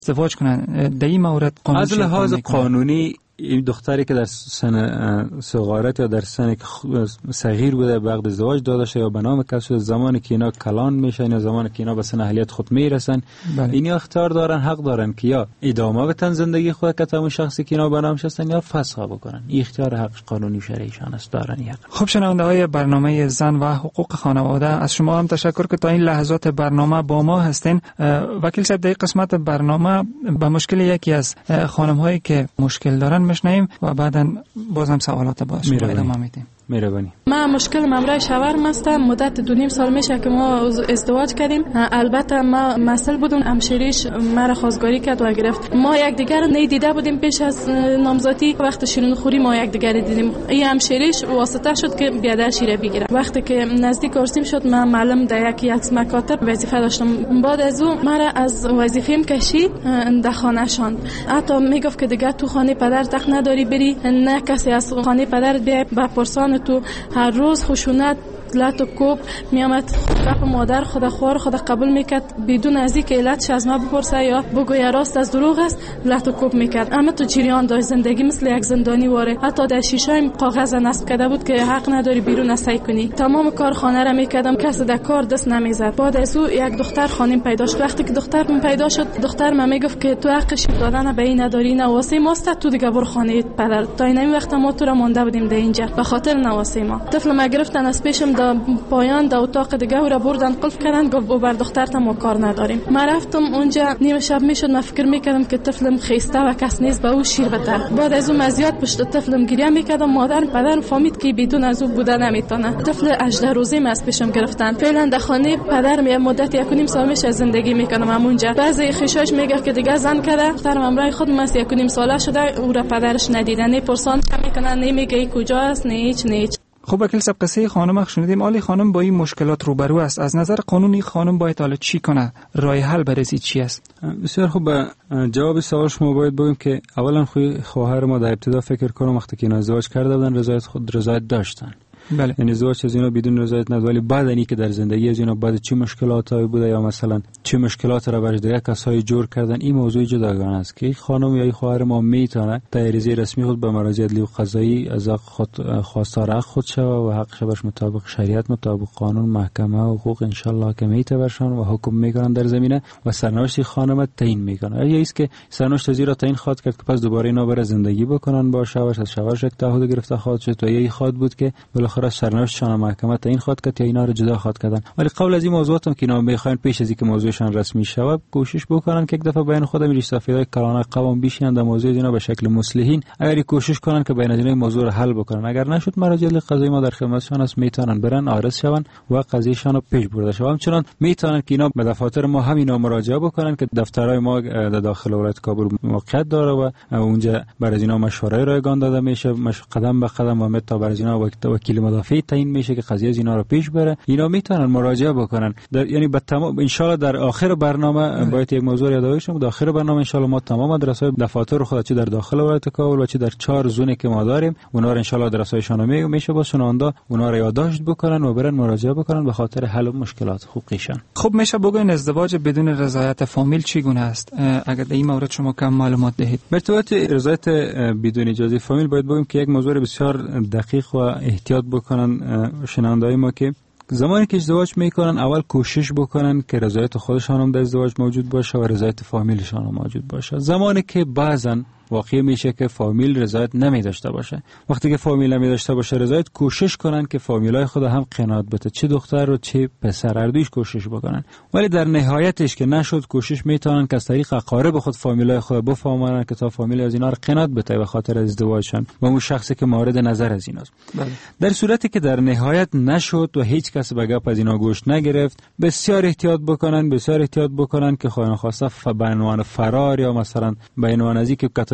ازدواج کنن. در این مورد قانون از لحاظ قانونی این دختری که در سن صغارت یا در سن صغیر بوده به عقد ازدواج داده شده یا به نام کسی شده، زمانی که اینا کلان میشن یا زمانی که اینا به سن اهلیت خود میرسن، اینا اختیار دارن، حق دارن که یا ادامه بدن زندگی خود که همون شخصی که اینا به نام شستن یا فسخ بکنن. این اختیار حق قانونی شرعیشان است، دارن. خب شنونده های برنامه زن و حقوق خانواده، از شما هم تشکر که تا این لحظات برنامه با ما هستین. وکیل صاحب، در قسمت برنامه به مشکل یکی از خانم هایی که مشکل دارن میشنیم و بعداً بازم سوالات با شما ادامه میدیم. من مشکل ممرای شوهرم است. مدت 2.5 سال میشه که ما ازدواج کردیم. البته ما مسئول بودم، همشریش مرا خواستگاری کرد و گرفت. ما یکدیگر ندیده بودیم پیش از نامزدی. وقت شیرین خوری ما یکدیگر دیدیم. این همشریش واسطه شد که بیادر شیره بگیره. وقتی که نزدیک عرسیم شد، من معلم در یکی از مکاتب وظیفه داشتم. بعد از اون مرا از وظیفه‌ام کشید در خانه شاند. حتی میگفت که دیگه تو خانه پدر تخت نداری بری، نه کسی از خانه پدر بیای بپرسان تو. هر روز خشونت لط و کوب میامد. گپ مادر خود خوار خود قبول میکرد بدون از اینکه علتش از ما بپرسه یا بگویه راست از دروغ است. لط و کوب میکرد. اما تو جریان داشت زندگی مثل یک زندانی واره. حتی در شیشه کاغذ نصب کرده بود که حق نداری بیرون اسای کنی. تمام کار خانه را میکردم، کسی در کار دست نمیزد. بعد از او یک دختر خانم پیدا شد. وقتی که دختر پیدا شد، دختر من میگفت که تو حقش دادن به این نداری، نه واسه ماست، تو دیگه برو خانه پدر. تا این وقت ما تو را مونده بودیم در اینجا به خاطر نواسه ما. طفل ما گرفتن از پیشم دا پایان دا اتاق دیگه و را بردن قلف کردن. گفت بر دخترت ما کار نداریم. ما رفتم اونجا، نیم شب میشد، من فکر میکردم که طفلم خسته و کس نیست به او شیر بده. بعد از اون مزیات پشت طفلم گریه میکردم. مادر پدر فهمید که بدون از او بوده نمیتونه. طفل 18 روزه ما از پیشم گرفتن. فعلا در خانه پدر می مدت 1.5 سال میشه زندگی میکنم همونجا. بعضی خشاش میگه که دیگه زن کرده. دخترم امرای خود ماست 1.5 ساله شده، او را پدرش ندیدن، نه پرسان میکنن، نمیگه کجا است، نه هیچ. خب وکیل صاحب، قصه خانم شنیدیم. آلی خانم با این مشکلات روبرو است. از نظر قانونی خانم باید حالا چی کنه؟ راه حل برای چی است؟ بسیار خوب. جواب سوال شما باید بگم که اولا خواهر ما در ابتدا فکر کنم وقتی که ازدواج کرده بودن رضایت داشتن. بله. یعنی ازدواج از اینا بدون رضایت نبود، ولی بعد اینی که در زندگی از اینا بعد چه مشکلاتی بوده یا مثلا چه مشکلات را برای دیگر کسایی جور کردن، این موضوع جداگانه است که خانم یا خواهر ما میتونه در عریضه رسمی خود به مراجع عدلی و قضایی از خواستار حق خود شود و حق شبش مطابق شریعت، مطابق قانون، محکمه و حقوق ان شاء الله که میتوشن و حکم میکنن در زمینه و سرنوشت خانم تعیین میکنه. یا است که سرنوشت زیرا تعیین خواد کرد که پس دوباره اینا برای زندگی بکنن با شوهرش، از شوهرش تعهد گرفته خواد شد تو یی خواد بود که بالاخره سرنوشتشان محکمه تعیین خواد کرد یا اینا رو جدا خواد کردن. ولی قبل از این موضوعات هم که اینا میخواین پیش از اینکه موضوعشان رسمی شود کوشش بکنن که یک دفعه بین خودم ریشتافیدای کلانه قوم بشینن در موضوع اینا به شکل مصلحین، اگر کوشش کنن که بین این موضوع رو حل بکنن. اگر نشد مراجع قضایی ما در خدمتشان است، میتونن برن عارض شون و قضیهشان رو پیش برده شود. همچنان میتونن که اینا به دفاتر ما همینا مراجعه بکنن که دفترهای ما در داخل ولایت کابل موقعیت داره و اونجا برای اینا مشوره رایگان داده میشه، قدم به قدم و متا برای اینا وکیل مدافع تعیین میشه که قضیه اینا رو پیش بره. اینا میتونن مراجعه بکنن. یعنی به تمام ان شاء الله در آخر برنامه باید یک موضوع یادآوری شه. در آخر برنامه ان شاء الله ما تمام درسای دفاتر خود چه در داخل ولایت کابل و چه در 4 زونی که ما داریم اونا رو ان شاء الله درسایشان میشه با شنونده اونا رو یادداشت بکنن و برن مراجعه بکنن به خاطر حل مشکلات حقوقیشان. خب میشه بگین ازدواج بدون رضایت فامیل چگونه است؟ اگر در این مورد شما کم معلومات دهید. به ارتباط رضایت بدون اجازه فامیل باید بگم که یک موضوع بسیار دقیق و احتیاط بکنن شنونده‌های ما که زمانی که ازدواج میکنن اول کوشش بکنن که رضایت خودشان هم در ازدواج موجود باشه و رضایت فامیلشان هم موجود باشه. زمانی که بعضن واقعی میشه که فامیل رضایت نمی داشته باشه، وقتی که فامیل نمی داشته باشه رضایت، کوشش کنن که فامیلای خود هم قناعت بده، چه دختر و چه پسر هر دویش کوشش بکنن. ولی در نهایتش که نشد کوشش میتونن که از طریق اقارب خود فامیلای خود بفهمونن که تا فامیل از اینا رو قناعت بده به خاطر ازدواجشون با اون شخصی که مورد نظر از ایناست. در صورتی که در نهایت نشد و هیچ کس به گپ از اینا گوش نگرفت، بسیار احتیاط بکنن که خواهان خواسته به عنوان فرار یا مثلا به عنوان ازی که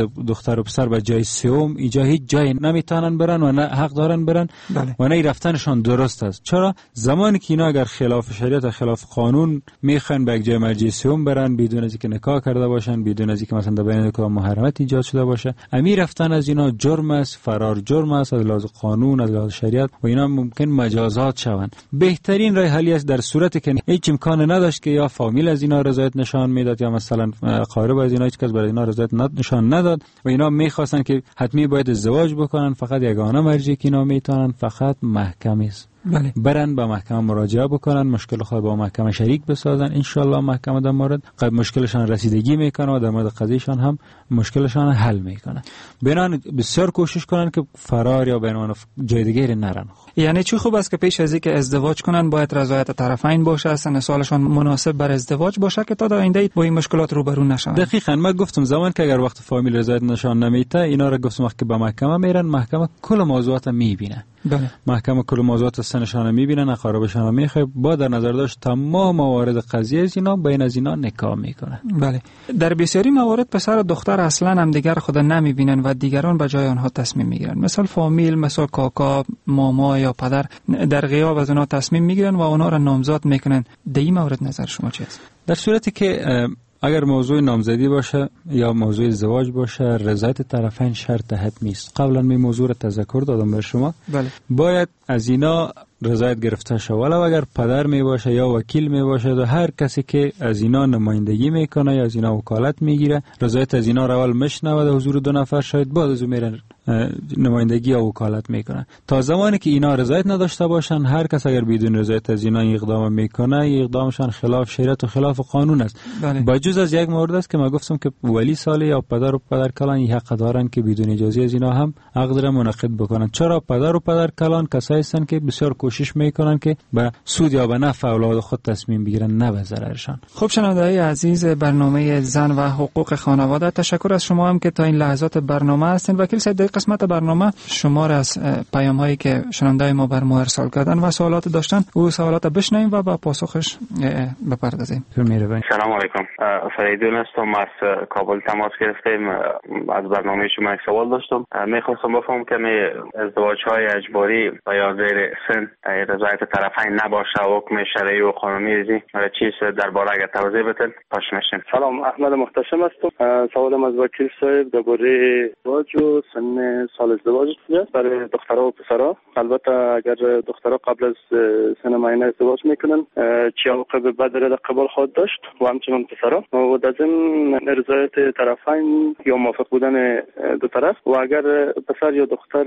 دختر و پسر به جای سوم اینجا هیچ جای نمیتونن برن و نه حق دارن برن و نه رفتنشان درست است. چرا زمانی که اینا اگر خلاف شریعت و خلاف قانون میخوان به یک جای مرجع سوم برن بدون از اینکه نکاح کرده باشن، بدون از اینکه مثلا در بین نکاح محرمت ایجاد شده باشه، امیر رفتن از اینا جرم است، فرار جرم است از لحاظ قانون، از لحاظ شریعت و اینا ممکن مجازات شوند. بهترین راه حلی است در صورتی که هیچ امکان نداشت که یا فامیل از اینا رضایت نشان میداد یا مثلا قارب از اینا هیچ کس برای اینا رضایت نشان نداد و اینا میخواستن که حتمی باید ازدواج بکنن، فقط یگانه مرجعی که اینا میتونن فقط محکمه است. بله. برن به محکمه مراجعه بکنن، مشکل خود با محکمه شریک بسازن، ان شاء الله محکمه در مورد مشکلشان رسیدگی میکنه و در مورد قضیهشان هم مشکلشان حل میکنه. بنان بسیار کوشش کنن که فرار یا به عنوان جای دیگری نرن. یعنی چی خوب است که پیش از اینکه ازدواج کنن باید رضایت طرفین باشه، سن سالشان مناسب بر ازدواج باشه که تا در آینده با این مشکلات روبرو نشن. دقیقاً من گفتم زمان که اگر وقت فامیل رضایت نشان نمیده اینا را گفتم وقت که به محکمه میرن، محکمه کل موضوعات میبینه. بله. محکمه کل موضوعات سنشان میبینن، اقاربشان میخواد با در نظر داشت تمام موارد قضیه از اینا بین از اینا نکاح میکنه. بله. در بسیاری موارد پسر و دختر اصلا هم دیگر خود نمیبینن و دیگران به جای آنها تصمیم میگیرن. مثلا فامیل، مثلا کاکا، ماما یا پدر در غیاب از اونها تصمیم میگیرن و اونها را نامزد میکنن. در این مورد نظر شما چی است؟ در صورتی که اگر موضوع نامزدی باشه یا موضوع ازدواج باشه رضایت طرفین شرط حتمی است. قبلا می موضوع را تذکر دادم به شما. بله. باید از اینا رضایت گرفته شود. ولو اگر پدر می باشه یا وکیل می باشه و هر کسی که از اینا نمایندگی میکنه یا از اینا وکالت میگیره رضایت از اینا را اول میشنوه در حضور دو نفر، شاید بعد از اون میرن نمایندگی یا وکالت میکنه. تا زمانی که اینا رضایت نداشته باشن هر کس اگر بدون رضایت از اینا اقدام میکنه اقدامشان خلاف شریعت و خلاف قانون است. بله. با جز از یک مورد است که ما گفتم که ولی سالی یا پدر و پدر کلان حق دارن که بدون اجازه از اینا هم عقد را منعقد بکنن. چرا پدر و پدر کلان کسایی هستند که بسیار کوشش میکنن که به سود یا به نفع اولاد خود تصمیم بگیرن نه به ضررشان. خب شنونده‌های عزیز برنامه زن و حقوق خانواده، تشکر از شما هم که تا این لحظات برنامه هستین. وکیل صاحب در قسمت برنامه شما را از پیام هایی که شنونده ما بر ما ارسال کردن و سوالات داشتن او سوالات بشنویم و با پاسخش بپردازیم. سلام علیکم، فریدون هستم، از کابل تماس گرفتیم. از برنامه شما یک سوال داشتم. میخواستم بفهمم که ازدواج های اجباری و یا زیر سن رضایت طرفین نباشه حکم شرعی و قانونی چیز درباره اگر توضیح بدین خوش میشیم. سلام، احمد محتشم هستم. سوالم از وکیل صاحب درباره ازدواج و سن سال ازدواج است برای دخترها و پسرها. البته اگر دخترها قبل از سن معین ازدواج میکنن چه عواقب بدی را قبال خواهد داشت و همچنین پسرها و در ضمن رضایت طرفین یا موافق بودن دو طرف و اگر پسر یا دختر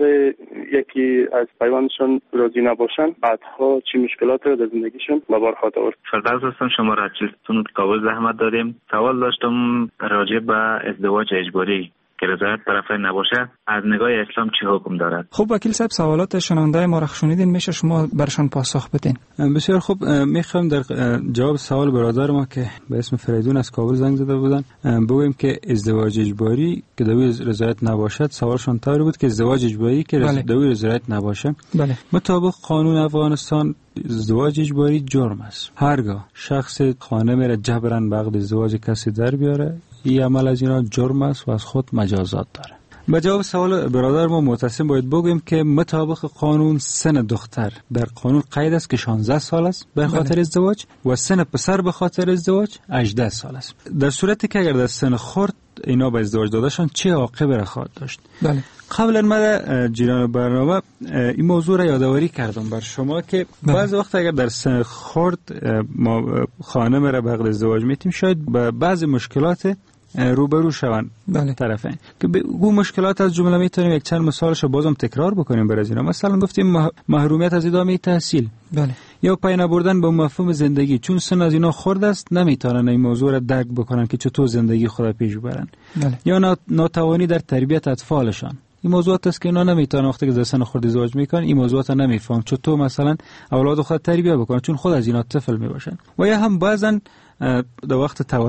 یکی از پیوندشون راضی نباشن بعدها چه مشکلات رو در زندگیشون به بار خواهد آورد. فردوس هستم، شما را چیزتون کابل زحمت داریم. سوال داشتم راجع به ازدواج اجباری که رضایت طرفین نباشه از نگاه اسلام چه حکم دارد؟ خب وکیل صاحب سوالات شنونده ما را شنیدین، میشه شما برشان پاسخ بدین؟ بسیار خوب. میخوام در جواب سوال برادر ما که به اسم فریدون از کابل زنگ زده بودن بگویم که ازدواج اجباری که دوی رضایت نباشد، سوالشون طوری بود که ازدواج اجباری که دوی رضایت نباشه، بله، مطابق قانون افغانستان ازدواج اجباری جرم است. هرگاه شخص خانه میره جبران به عقد ازدواج کسی در بیاره این عمل از اینا جرم است و از خود مجازات داره. به جواب سوال برادر ما معتصم باید بگویم که مطابق قانون سن دختر در قانون قید است که 16 سال است به خاطر ازدواج و سن پسر به خاطر ازدواج 18 سال است. در صورتی که اگر در سن خرد اینا به ازدواج دادشان چه عاقبتی را خواهد داشت؟ بله. قبلا من جیران برنامه این موضوع را یادآوری کردم بر شما که بعض وقت اگر در سن خرد ما خانم را به عقد ازدواج میتیم شاید به بعض مشکلات روبرو شوند طرفین که به اون مشکلات از جمله میتونیم یک چند مثالش رو بازم تکرار بکنیم برای اینا. مثلا گفتیم محرومیت از ادامه تحصیل، بله، یا پی نبردن به مفهوم زندگی، چون سن از اینا خرد است نمیتونن این موضوع را درک بکنن که چطور زندگی خود پیش ببرن، بله. یا ناتوانی در تربیت اطفالشان. این موضوعات است که اینا نمیتونن وقتی که در سن خرد ازدواج میکنن این موضوعات نمیفهم چطور مثلا اولاد خود تربیت بکنن چون خود از اینا طفل میباشن. و یا هم بعضن در وقت تولد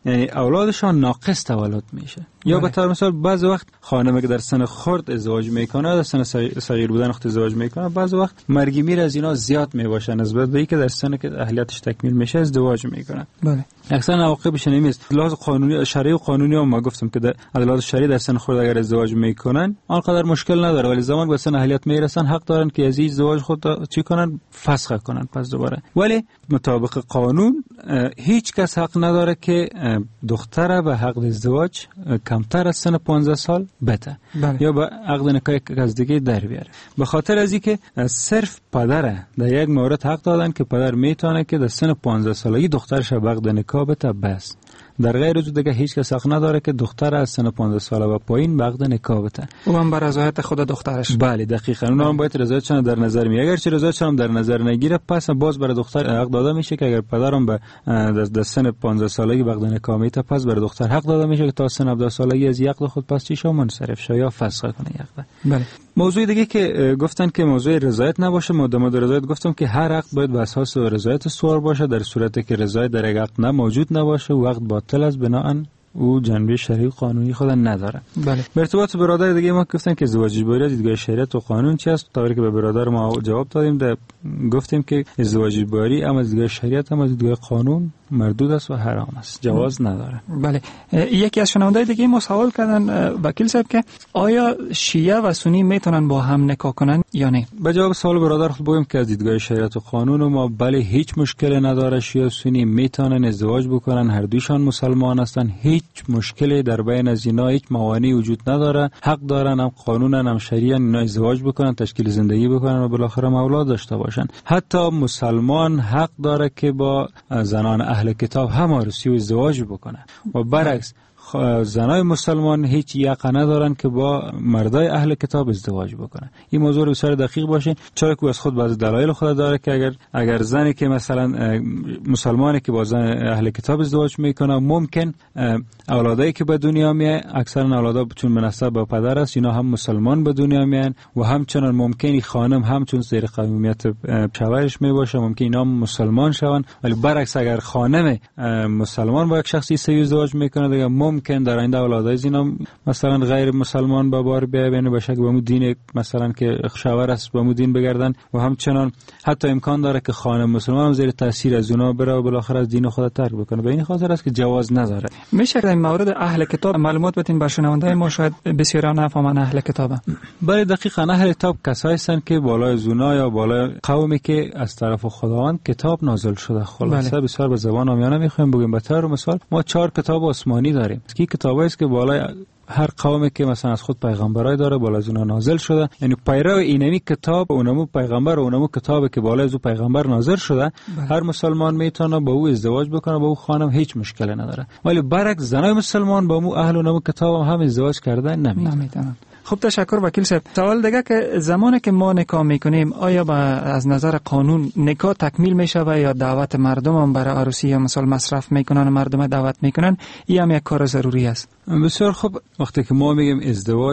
یعنی اولادشان ناقص تولد میشه. یا به طور مثال بعض وقت خانمی که در سن خرد ازدواج میکنه، در سن صغیر بودن وقت ازدواج میکنه، بعض وقت مرگ میر از اینا زیاد میباشه نسبت به اینکه در سن که اهلیتش تکمیل میشه ازدواج میکنه. بله. اکثر عواقبش نمیست. لحاظ قانونی شرعی و قانونی هم ما گفتم که در لحاظ شرعی در سن خرد اگر ازدواج میکنن آنقدر مشکل نداره، ولی زمان به سن اهلیت میرسن حق دارن که از ازدواج خود چی کنن؟ فسخ کنن پس دوباره. ولی مطابق قانون هیچ کس حق نداره که دختره به حق ازدواج کمتر از سن 15 سال بده. بله. یا به عقد نکاح از دیگه در بیاره. به خاطر از اینکه صرف پدر در یک مورد حق دادن که پدر میتونه که در سن 15 سالگی دخترش به عقد نکاح بده بس. در غیر از دیگه هیچ کس حق نداره که دختر از سن 15 ساله و پایین به عقد نکاح بده. او هم بر رضایت خود دخترش. بله دقیقاً. اونها هم باید رضایتشون در نظر میگیره. اگر چه رضایتشون در نظر نگیره پس باز برای دختر حق داده میشه که اگر پدرم به در سن 15 سالگی به عقد نکاح میته پس برای دختر حق داده میشه که تا سن 17 سالگی از عقد خود پس چی شو منصرف شه یا فسخ کنه عقد. بله. موضوع دیگه که گفتن که موضوع رضایت نباشه، مدام رضایت گفتم که هر عقد باید بر اساس رضایت استوار باشه. در صورتی که رضایت در یک عقد موجود نباشه و عقد باطل است، بناء او جنبه شرعی و قانونی خود نداره. بله. به ارتباط برادر دیگه ما گفتن که ازدواج اجباری از دیدگاه شریعت و قانون چی است؟ طوری که به برادر ما جواب دادیم گفتیم که ازدواج اجباری اما از دیدگاه شریعت هم از دیدگاه قانون مردود است و حرام است، جواز نداره. بله. یکی از شنوندای دیگه ما سوال کردن وکیل صاحب که آیا شیعه و سنی میتونن با هم نکاح کنن یا نه؟ به جواب سوال برادر خود بگیم که از دیدگاه شریعت و قانون ما بله هیچ مشکلی نداره، شیعه و سنی میتونن ازدواج بکنن، هر دویشان مسلمان هستن، هیچ مشکلی در بین از اینا هیچ موانعی وجود نداره، حق دارن هم قانونا هم شریعا اینا ازدواج بکنن، تشکیل زندگی بکنن و بالاخره اولاد داشته باشن. حتی مسلمان حق داره که با زنان اهل کتاب هم عروسی و ازدواج بکنه و برعکس زنای مسلمان هیچ یقه ندارن که با مردای اهل کتاب ازدواج بکنن. این موضوع بسیار دقیق باشه، چرا که از خود بعض دلایل خود داره که اگر زنی که مثلا مسلمانی که با زن اهل کتاب ازدواج میکنه ممکن اولادایی که به دنیا میاد اکثرا اولادا چون به نسب با پدر است اینا هم مسلمان به دنیا میان و همچنان ممکنی خانم هم چون زیر قومیت شوهرش میباشه ممکن اینا مسلمان شون. ولی برعکس اگر خانم مسلمان با یک شخصی سوی ازدواج میکنه دیگه ممکن در آینده اولادای اینا مثلا غیر مسلمان به بار بیاین، یعنی به شکل به دین مثلا که شوهر است به دین بگردن و همچنان حتی امکان داره که خانم مسلمان زیر تاثیر از اونها بره و بالاخره از دین خود ترک بکنه. به این خاطر است که جواز نداره. میشه در مورد اهل کتاب معلومات بدین بر شنوندای ما شاید بسیارا نفهمن اهل کتابه؟ بله دقیقاً اهل کتاب کسایی هستند که بالای زنا یا بالای قومی که از طرف خداوند کتاب نازل شده. خلاصه بسیار به زبان عامیانه میخوایم بگیم به طور مثال ما 4 کتاب آسمانی داریم. کی کتابایی است که بالای هر قومی که مثلا از خود پیغمبرای داره بالا از اونها نازل شده، یعنی پیرو اینمی کتاب اونمو پیغمبر و اونمو کتابی که بالا از او پیغمبر نازل شده هر مسلمان میتونه با او ازدواج بکنه، با او خانم هیچ مشکلی نداره. ولی برعکس زنای مسلمان با او اهل اونمو کتاب هم ازدواج کردن نمیتونن. خب تشکر وکیل صاحب. سوال دیگه که زمانی که ما نکاح میکنیم آیا از نظر قانون نکاح تکمیل میشه و یا دعوت مردم هم برای عروسی یا مثلا مصرف میکنن و مردم دعوت میکنن، این هم یک کار ضروری است؟ بسیار خوب. وقتی که ما میگیم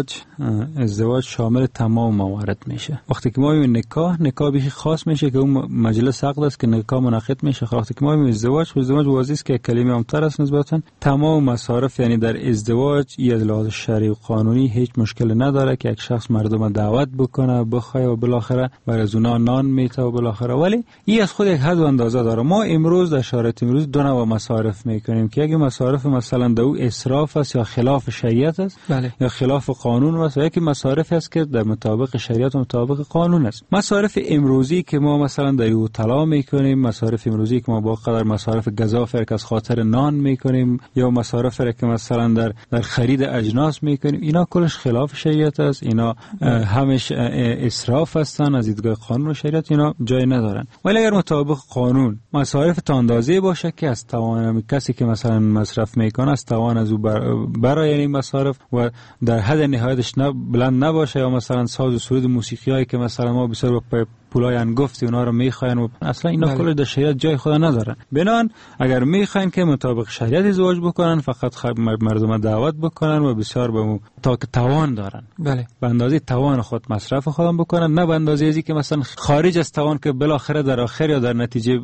ازدواج شامل تمام موارد میشه. وقتی که ما میگیم نکاح بیخی خاص میشه که اون مجلس عقد است که نکاح منعقد میشه. وقتی که ما میگیم ازدواج واضحه است که کلمه عام‌تر است نسبتا تمام مصارف، یعنی در ازدواج از لحاظ شرعی و قانونی هیچ مشکل نداره که یک شخص مردم دعوت بکنه بخواه و بالاخره برای از اونا نان میته و بالاخره. ولی این از خود یک حد و اندازه داره. ما امروز در شرایط امروز دو نوع مصارف میکنیم که یکی مصارف مثلا دو اسراف است یا خلاف شریعت است، بله، یا خلاف قانون است، و یکی مصارف است که در مطابق شریعت و مطابق قانون است. مصارف امروزی که ما مثلا در او طلا میکنیم، مصارف امروزی که ما با قدر مصارف گزافر که از خاطر نان میکنیم یا مصارف که مثلا در خرید اجناس میکنیم، اینا کلش خلاف شریعت است. اینا همش اسراف هستن از دیدگاه قانون و شریعت، اینا جای ندارن. ولی اگر مطابق قانون مصارف تا اندازه باشه که از توان کسی که مثلا مصرف میکنه از توان از او برای این مصارف و در حد نهایتش بلند نباشه، یا مثلا ساز و سرود موسیقی هایی که مثلا ما بسیار پولای انگفتی اونا رو میخواین و اصلا اینا کل در شریعت جای خود ندارن. بنان اگر میخواین که مطابق شریعت ازدواج بکنن فقط مردم دعوت بکنن و بسیار به تا که توان دارن بله به اندازه توان خود مصرف خودم بکنن، نه به اندازه ازی که مثلا خارج از توان که بالاخره در آخر یا در نتیجه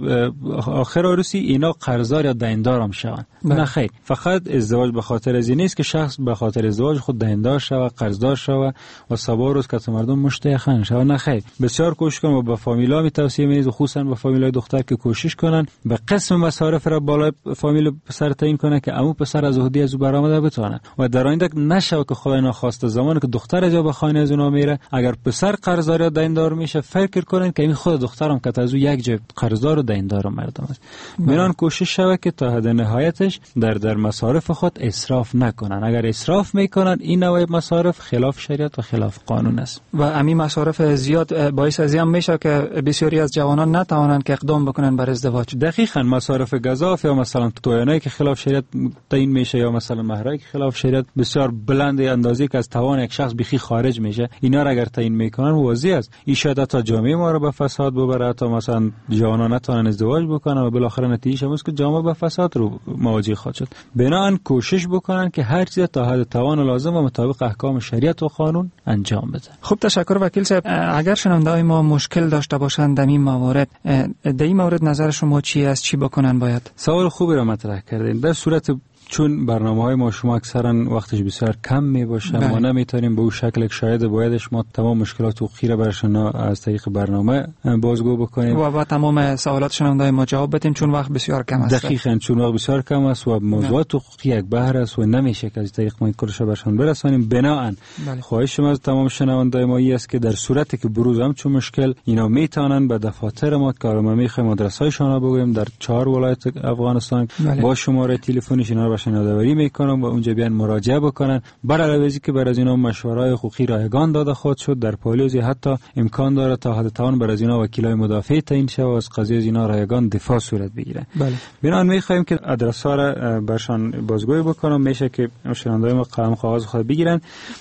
آخر عروسی اینا قرضدار یا دیندار هم شون. نه خیر، فقط ازدواج به خاطر از این نیست که شخص به خاطر ازدواج خود دیندار شود، قرضدار شود و سبا روز که مردم مشتیخان شود. نه خیر، بسیار کوشش کنن و به فامیلا می توصیه می‌کنم خصوصا به فامیلای دختر که کوشش کنن به قسم مصارف را بالای فامیل پسر تعیین کنه که عمو پسر از عهده از برآمده بتونه و در آینده نشه که خدای ناخواسته زمانی که دختر از به خانه از اونها میره اگر پسر قرضدار یا دیندار میشه فکر کنن که این خود دخترم که از او یک جای قرضدار و دیندار مردم است. میران کوشش شوه که تا حد نهایتش در مصارف خود اسراف نکنن. اگر اسراف میکنن این نوع مصارف خلاف شریعت و خلاف قانون است و همین مصارف زیاد باعث از این میشه که بسیاری از جوانان نتوانند که اقدام بکنن بر ازدواج. دقیقاً مصارف گزاف یا مثلا تویانایی که خلاف شریعت تعیین میشه یا مثلا مهرایی که خلاف شریعت بسیار بلند اندازه‌ای که از توان یک شخص بخی خارج میشه، اینا را اگر تعیین میکنن واضح است این شاید تا جامعه ما رو به فساد ببره، تا مثلا جوانان نتونن ازدواج بکنن و بالاخره نتیجه همون که جامعه به فساد رو مواجه خواهد شد. بنابراین کوشش بکنن که هر چیز تا حد توان لازم و مطابق احکام شریعت و قانون انجام بده. خب تشکر وکیل صاحب. اگر شنونده‌های ما مشکل داشته باشند در این موارد، در این مورد نظر شما چی است؟ چی بکنن باید؟ سوال خوبی را مطرح کردین. در صورت چون برنامه‌های ما شما اکثرا وقتش بسیار کم میباشه ما نمیتونیم به اون شکل که شاید بایدش ما تمام مشکلات حقوقی را برشون از طریق برنامه بازگو بکنیم و تمام سوالات شنونده‌های ما جواب بدیم چون وقت بسیار کم است. دقیقاً چون وقت بسیار کم است و موضوعات حقوقی یک بحر است و نمیشه که از طریق ما این کارش برشون برسانیم. بناهن خواهش ما از تمام شنونده‌های ما است که در صورتی که بروز هم چون مشکل اینا میتونن به دفاتر ما که ما میخوایم آدرس‌هایشون رو بگویم در 4 ولایت افغانستان با شماره تلفنش اینا یادآوری میکنم و اونجا بیان مراجعه بکنن. بر علاوه که بر از اینا مشوره‌های حقوقی رایگان داده خود شد در پالیوزی حتی امکان داره تا حد توان بر از اینا وکیلای مدافع تعیین شه و از قضیه اینا رایگان دفاع صورت بگیره. بنابراین میخوایم که آدرس‌ها را برشان بازگویی بکنم، میشه که شنونده‌های ما قلم کاغذ خود بگیرن.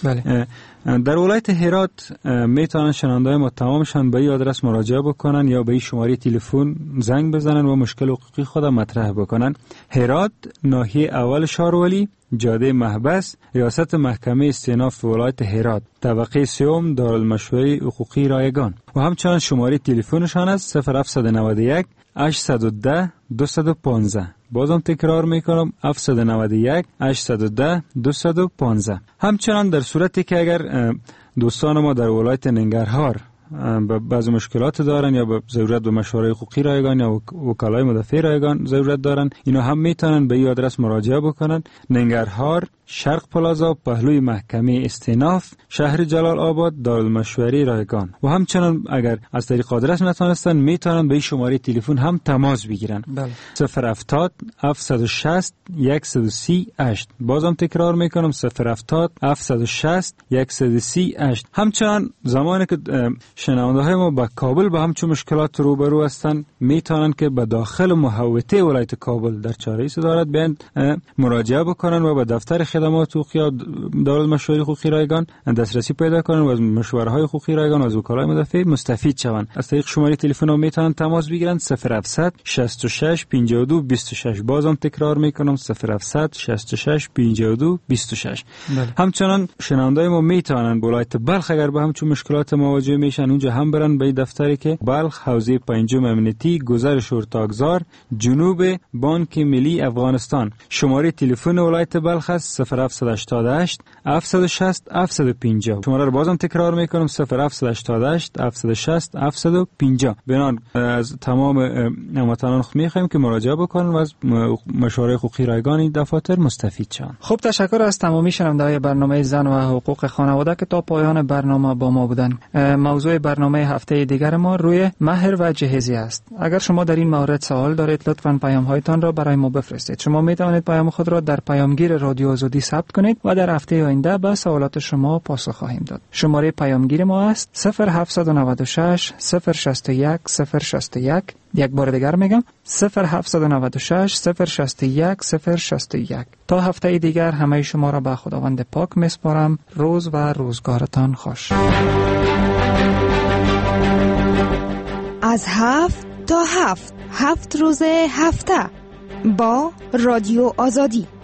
در ولایت هرات میتونن شنونده‌های ما تمامشان به این آدرس مراجعه بکنن یا به این شماره تلفن زنگ بزنن و مشکل حقوقی خود مطرح بکنن. هرات، ناحیه اول شارولی، جاده محبس، ریاست محکمه استئناف ولایت هرات، طبقه سوم، دارالمشوره حقوقی رایگان. و همچنین شماره تلفنشان است 0791 810 215. بازم تکرار میکنم 791 810 215. همچنان در صورتی که اگر دوستان ما در ولایت ننگرهار بعضی مشکلات دارن یا به ضرورت به مشوره حقوقی رایگان یا وکلای مدافع رایگان ضرورت دارن، اینا هم میتونن به این آدرس مراجعه بکنن. ننگرهار، شرق پلازا، پهلوی محکمه استئناف، شهر جلال آباد، دارالمشوره رایگان. و همچنان اگر از طریق آدرس نتونستن میتونن به این شماره تلفن هم تماس بگیرن. 070 760 138. بازم تکرار میکنم 070 760 138. همچنان زمانی که شنونده های ما به کابل با همچون مشکلات روبرو هستند میتونن که به داخل محوطه ولایت کابل در چاره صدارت بیان مراجعه بکنن و به دفتر خدمات حقوقی یا دارالمشوره حقوقی رایگان دسترسی پیدا کنن و از مشوره‌های حقوقی رایگان و از وکلای مدافع مستفید شوند. از طریق شماره تلفن میتونن تماس بگیرن 0700 66 52 26. بازم تکرار میکنم 0700 66 52 26. همچنان شنونده‌های ما میتونن ولایت بلخ اگر به همچون مشکلات مواجه میشن اونجا هم برن به دفتری که بلخ، حوزه پنجم امنیتی، گذر شورتاگزار، جنوب بانک ملی افغانستان. شماره تلفن ولایت بلخ است 0788 760 750. شماره رو بازم تکرار میکنم 0788 760 750. بنان از تمام هموطنان میخوایم که مراجعه بکنن و از مشوره حقوقی رایگان این دفاتر مستفید شوند. خب تشکر از تمامی شنونده‌های برنامه زن و حقوق خانواده که تا پایان برنامه با ما بودن. موضوع برنامه هفته دیگر ما روی مهر و جهیزی است. اگر شما در این مورد سوال دارید لطفاً پیام‌هایتان را برای ما بفرستید. شما می توانید پیام خود را در پیامگیر رادیو آزادی ثبت کنید و در هفته آینده به سوالات شما پاسخ خواهیم داد. شماره پیامگیر ما است 0796 061 061. یک بار دیگر میگم 0796 061 061. تا هفته دیگر همه شما را به خداوند پاک میسپارم. روز و روزگارتان خوش. از 7 تا 7 روز هفته با رادیو آزادی.